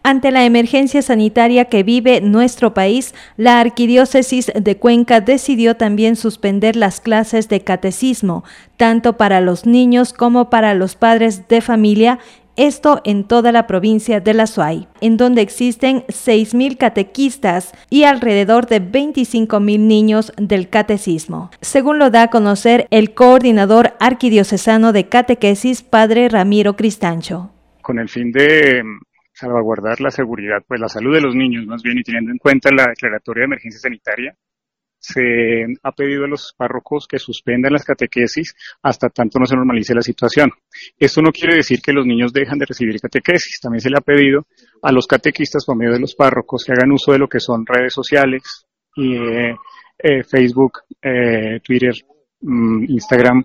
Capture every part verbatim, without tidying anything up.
Ante la emergencia sanitaria que vive nuestro país, la Arquidiócesis de Cuenca decidió también suspender las clases de catecismo, tanto para los niños como para los padres de familia, esto en toda la provincia de La Suay, en donde existen seis mil catequistas y alrededor de veinticinco mil niños del catecismo, según lo da a conocer el coordinador arquidiocesano de catequesis, padre Ramiro Cristancho. Con el fin de salvaguardar la seguridad, pues la salud de los niños más bien, y teniendo en cuenta la declaratoria de emergencia sanitaria, se ha pedido a los párrocos que suspendan las catequesis hasta tanto no se normalice la situación. Esto no quiere decir que los niños dejan de recibir catequesis, también se le ha pedido a los catequistas por medio de los párrocos que hagan uso de lo que son redes sociales, y, eh, eh, Facebook, eh, Twitter, mm, Instagram,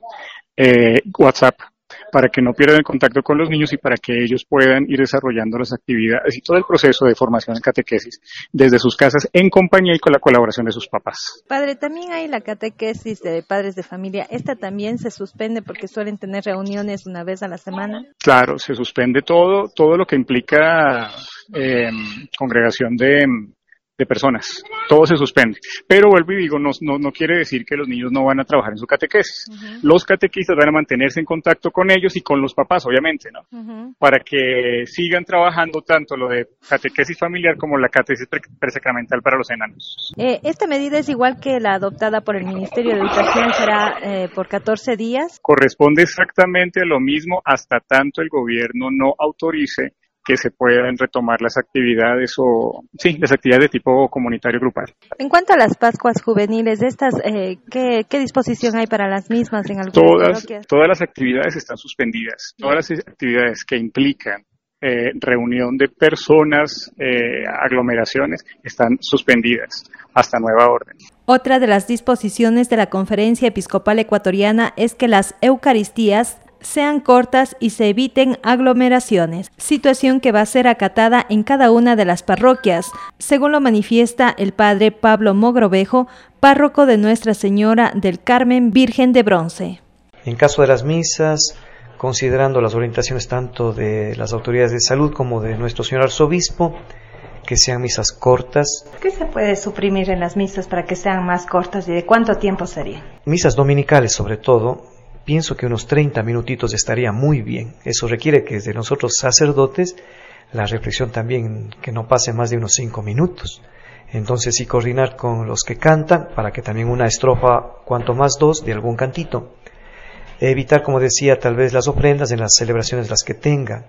eh, WhatsApp, para que no pierdan el contacto con los niños y para que ellos puedan ir desarrollando las actividades y todo el proceso de formación en catequesis desde sus casas en compañía y con la colaboración de sus papás. Padre, también hay la catequesis de padres de familia. ¿Esta también se suspende porque suelen tener reuniones una vez a la semana? Claro, se suspende todo, todo lo que implica eh, congregación de... de personas, todo se suspende, pero vuelvo y digo, no, no, no quiere decir que los niños no van a trabajar en su catequesis. Uh-huh. Los catequistas van a mantenerse en contacto con ellos y con los papás, obviamente, ¿no? Uh-huh. Para que sigan trabajando tanto lo de catequesis familiar como la catequesis pre- presacramental para los enanos. Eh, ¿Esta medida es igual que la adoptada por el Ministerio de Educación? ¿Será eh, por catorce días? Corresponde exactamente a lo mismo hasta tanto el gobierno no autorice que se puedan retomar las actividades o, sí, las actividades de tipo comunitario grupal. En cuanto a las Pascuas juveniles, estas, eh, ¿qué, qué disposición hay para las mismas en algunas todas, parroquias? Todas las actividades están suspendidas. Todas las actividades que implican eh, reunión de personas, eh, aglomeraciones, están suspendidas hasta nueva orden. Otra de las disposiciones de la Conferencia Episcopal Ecuatoriana es que las Eucaristías sean cortas y se eviten aglomeraciones, situación que va a ser acatada en cada una de las parroquias, según lo manifiesta el padre Pablo Mogrovejo, párroco de Nuestra Señora del Carmen Virgen de Bronce. En caso de las misas, considerando las orientaciones tanto de las autoridades de salud como de nuestro señor arzobispo, que sean misas cortas. ¿Qué se puede suprimir en las misas para que sean más cortas y de cuánto tiempo sería? Misas dominicales sobre todo. Pienso que unos treinta minutitos estaría muy bien. Eso requiere que de nosotros sacerdotes la reflexión también que no pase más de unos cinco minutos. Entonces sí coordinar con los que cantan para que también una estrofa, cuanto más dos, de algún cantito. Evitar, como decía, tal vez las ofrendas en las celebraciones las que tengan.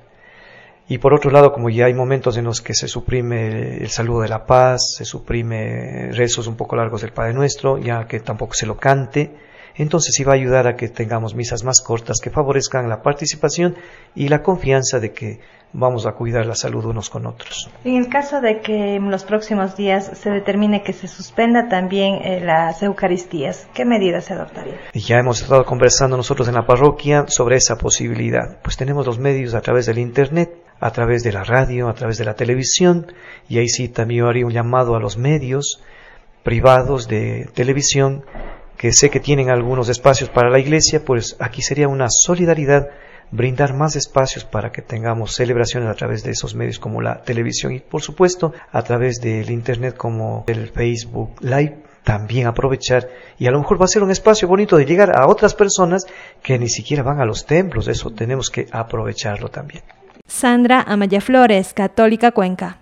Y por otro lado, como ya hay momentos en los que se suprime el saludo de la paz, se suprime rezos un poco largos del Padre Nuestro, ya que tampoco se lo cante, entonces sí va a ayudar a que tengamos misas más cortas que favorezcan la participación y la confianza de que vamos a cuidar la salud unos con otros. En el caso de que en los próximos días se determine que se suspenda también eh, las Eucaristías, ¿qué medidas se adoptarían? Ya hemos estado conversando nosotros en la parroquia sobre esa posibilidad. Pues tenemos los medios a través del internet, a través de la radio, a través de la televisión, y ahí sí también yo haría un llamado a los medios privados de televisión que sé que tienen algunos espacios para la iglesia, pues aquí sería una solidaridad brindar más espacios para que tengamos celebraciones a través de esos medios como la televisión y por supuesto a través del internet como el Facebook Live, también aprovechar y a lo mejor va a ser un espacio bonito de llegar a otras personas que ni siquiera van a los templos, eso tenemos que aprovecharlo también. Sandra Amaya Flores, Católica Cuenca.